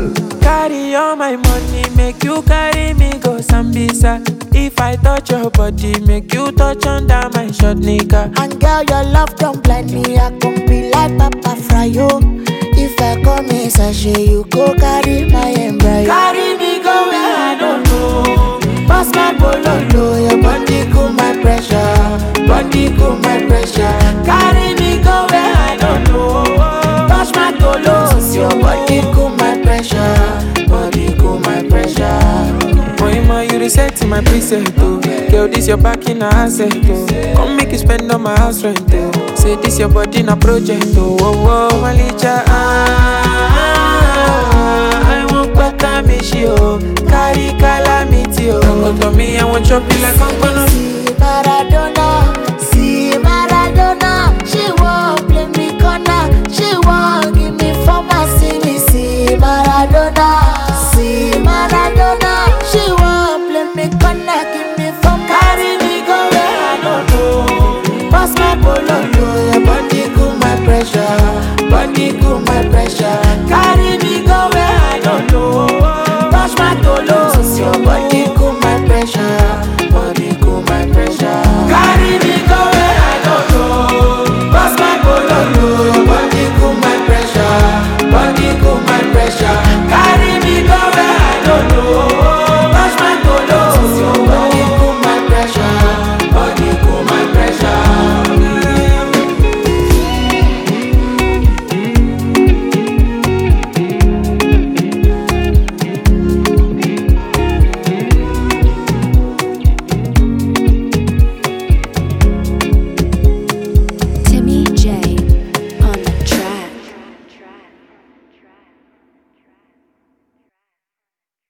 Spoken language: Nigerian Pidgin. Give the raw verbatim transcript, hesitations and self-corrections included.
Carry all my money, make you carry me go Sambisa. If I touch your body, make you touch under my short nigga. And girl, your love don't blind me. I can be like Papa Fryo. If I come in sachet, you go carry my embryo. Carry me go where I don't know. Pass my bololo, your body cool my pressure. Body cool my pressure. Carry me go where I don't know. Touch my tolos, your body cool my pressure. Body cool my pressure. Moima, you reset my preset, oh. Girl, this your back in a asset, oh. Come make you spend on my house rent, oh. Say this your body in a project, oh. Oh, oh, Malicha, ah, I want back a miss you, carry calamity, oh. Come to me, I want chop you like I'm gonna